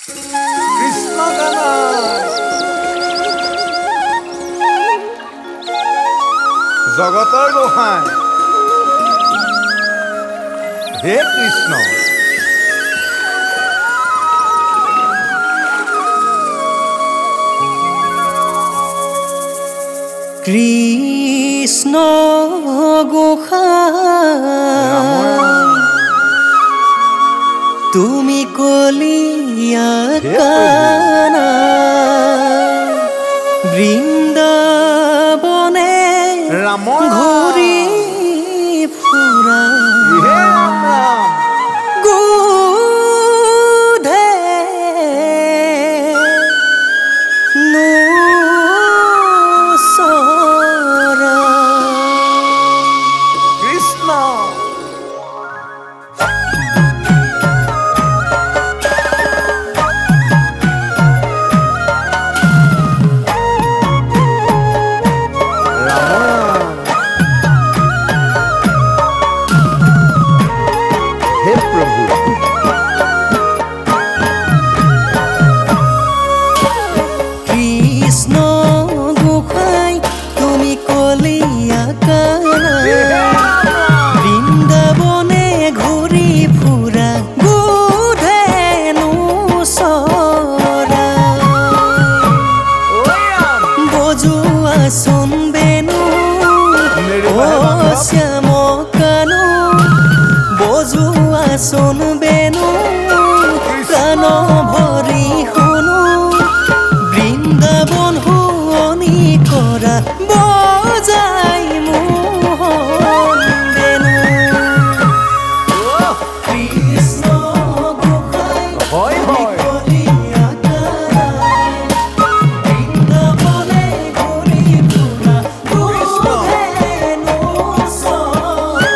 কৃষ্ণ গানা জগতৰ গোসাঁই হে কৃষ্ণ কৃষ্ণ গোসাঁই তুমি কলিয়া কানা বৃন্দাবনে ঘূৰি ফুৰা গোধে নোচৰা কৃষ্ণ কৃষ্ণ গোসাঁই তুমি কলিয়া কানা বৃন্দাবনে ঘূৰি ফুৰা গোধে নোচৰা বজোৱা চোন বেনু শ্যাম কানু বজোৱা চোন বেনু কাণ ভৰি শুনো বৃন্দাবন শুৱনি কৰা বজাই মোহন বেনু কৃষ্ণ গোসাঁই হয় হয় কলিয়া কানা বৃন্দাবনে ঘূৰি ফুৰা গোধে নোচৰা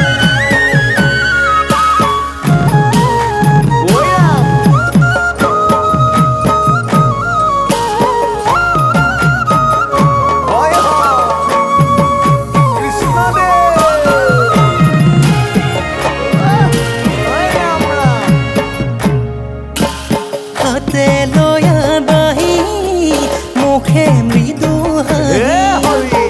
হাতে লয়া বাহি মুখে মৃদু হাঁহি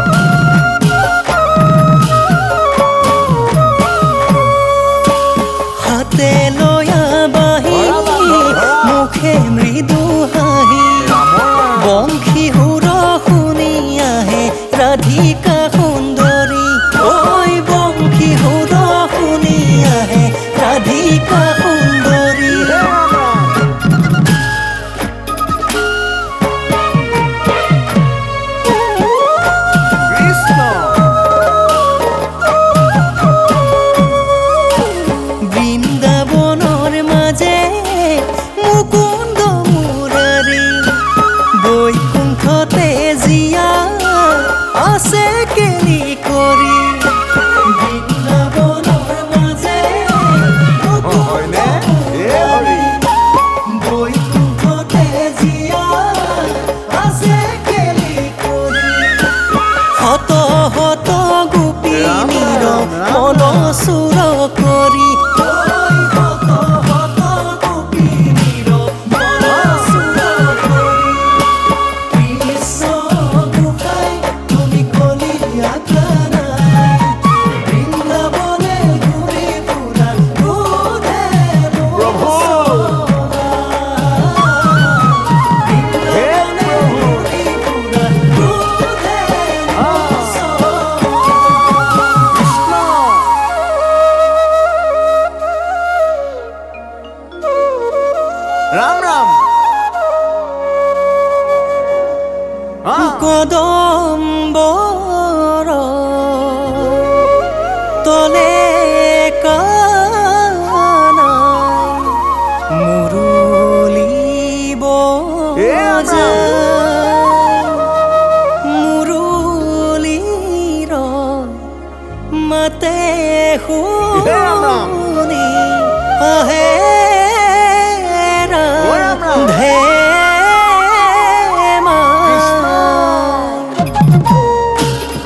হাতে লয়া বাহি মুখে মৃদু হাঁহি বংশী সুৰ শুনি আহে ৰাধিকা সুন্দৰী ঐ বংশী সুৰ শুনি আহে ৰাধিকা সুন্দৰী বৃন্দাবনৰ মাজে মুকুন্দ মুৰাৰী বৈকুণ্ঠতে জীয়া আছে কেলি কৰি বৃন্দাবনৰ মাজে মুকুন্দ মুৰাৰী বৈকুণ্ঠতে জীয়া আছে কেলি কৰি হত হত গোপিনীৰ মন চুৰ কৰি রাম রাম কদম্বৰ তলে কানা মুৰুলি বজায় মুৰুলিৰ মাতে শুনি আহে ধেমাই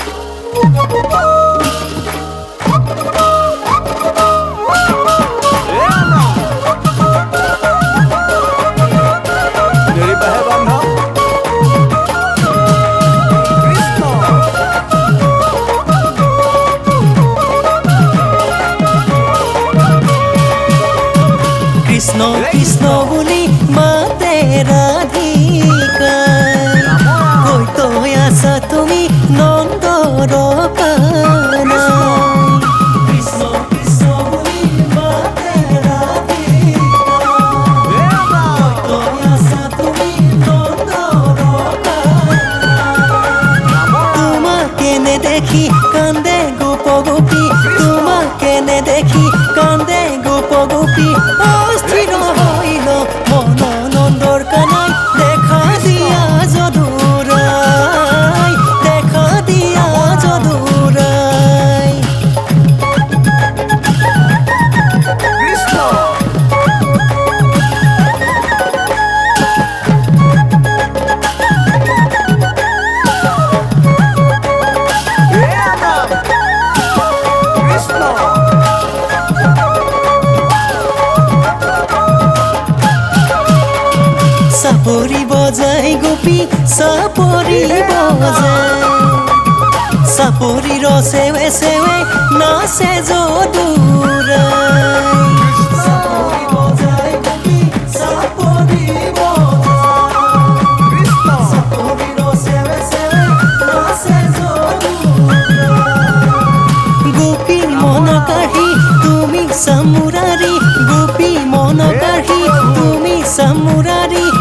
কৃষ্ণ কৃষ্ণ বুলি মাতে ৰাধিকাই কৈ তই আছা তুমি নন্দৰ কানাই কৃষ্ণ কৃষ্ণ বুলি মাতে ৰাধিকাই তই আছা তুমি নন্দৰ কানাই তোমাকে নেদেখি কান্দে গোপ গোপী তোমাকে নেদেখি কান্দে গোপ গোপী অস্থিৰ হইল মন নন্দৰ কানাই দেখা দিয়া যদুৰাই দেখা দিয়া যদুৰাই কৃষ্ণ হে রাম কৃষ্ণ চাপৰি বজাই গোপী চাপৰি বজাই চাপৰিৰ চেৱে চেৱে নাচে যদুৰাই চাপৰি বজাই গোপী চাপৰি বজাই কৃষ্ণ চাপৰিৰ চেৱে চেৱে নাচে যদুৰাই গোপীৰ মন কাঢ়ি তুমি চামুৰাৰী গোপী মন কাঢ়ি তুমি চামুৰাৰী